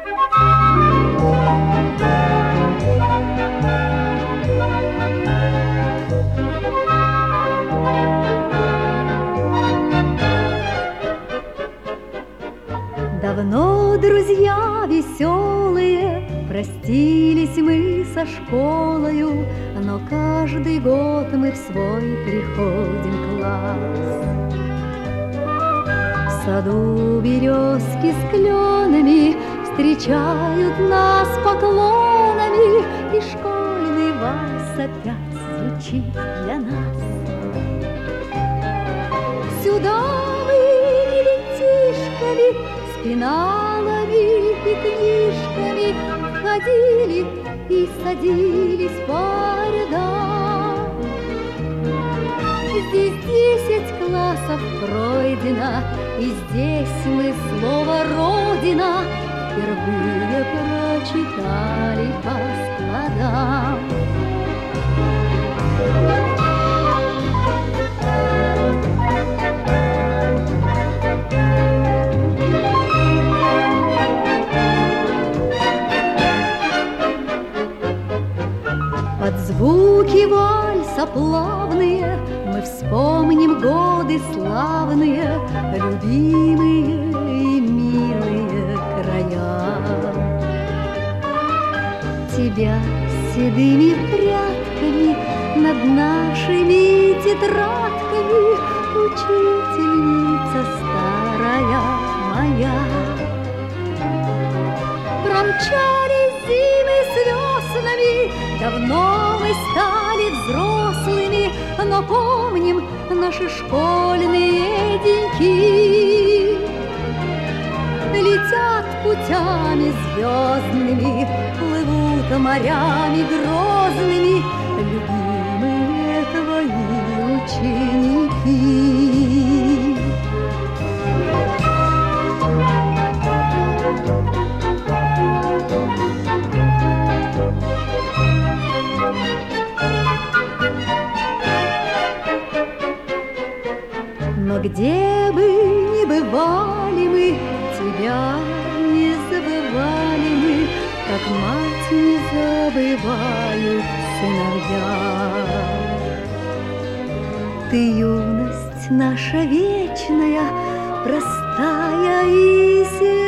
Давно, друзья веселые, простились мы со школою, но каждый год мы в свой приходим класс. В саду березки с кленами встречают нас поклонами, и школьный вальс опять звучит для нас. Сюда мы ребятишками, с пеналами и книжками ходили и садились по рядам. Здесь 10 классов пройдено, и здесь мы слово «Родина» впервые прочитали по складам. Под звуки вальса плавные мы вспомним годы славные, любимые и милые края. Тебя седыми прядками над нашими тетрадками, учительница старая моя. Промчались зимы с веснами, давно мы стали взрослыми, но помним наши школьные деньки. Летят путями звездными, плывут морями грозными любимые твои ученики. Но где бы ни бывали мы, тебя не забывали мы, как мать не забывают сыновья. Ты юность наша вечная, простая и сильная.